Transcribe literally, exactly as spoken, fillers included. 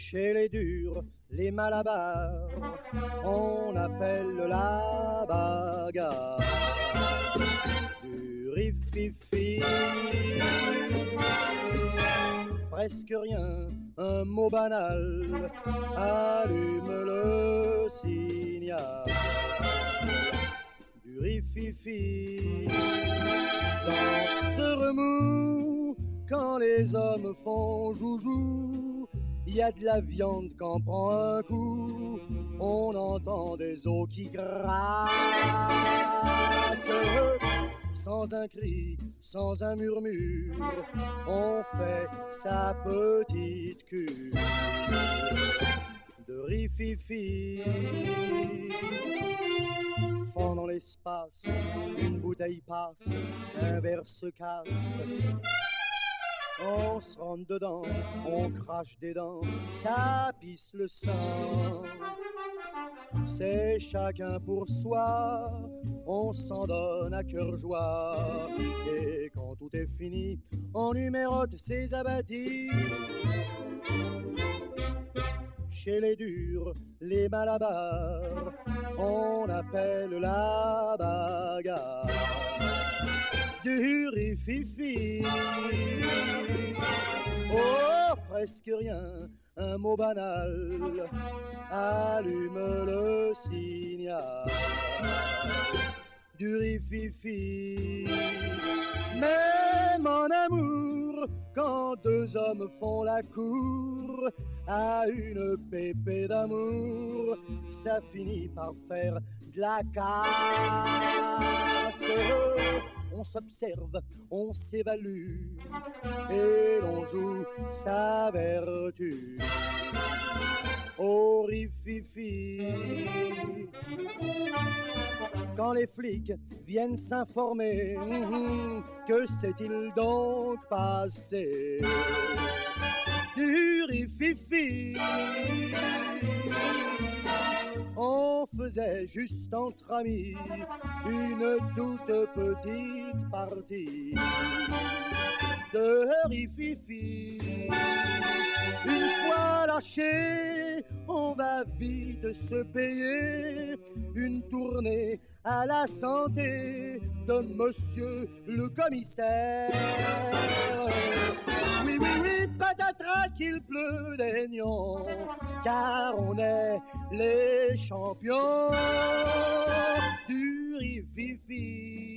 Chez les durs, les malabars, on appelle la bagarre du rififi. Presque rien, un mot banal allume le signal du rififi. Dans ce remous, quand les hommes font joujou, il y a de la viande qu'en prend un coup, on entend des os qui craquent. Sans un cri, sans un murmure, on fait sa petite cure de rififi. Fond dans l'espace, une bouteille passe, un verre se casse. On se rentre dedans, on crache des dents, ça pisse le sang. C'est chacun pour soi, on s'en donne à cœur joie. Et quand tout est fini, on numérote ses abattis. Chez les durs, les malabars, on appelle la bagarre du rififi. Oh, presque rien, un mot banal allume le signal du rififi. Mais mon amour, quand deux hommes font la cour à une pépée d'amour, ça finit par faire de la casse. On s'observe, on s'évalue et l'on joue sa vertu au rififi. Quand les flics viennent s'informer, mmh, que s'est-il donc passé du rififi? On faisait juste entre amis une toute petite partie de rififi. Une fois lâché, on va vite se payer une tournée à la santé de monsieur le commissaire. Oui, oui, oui, patatras qu'il pleut des nions, car on est les champions du rififi.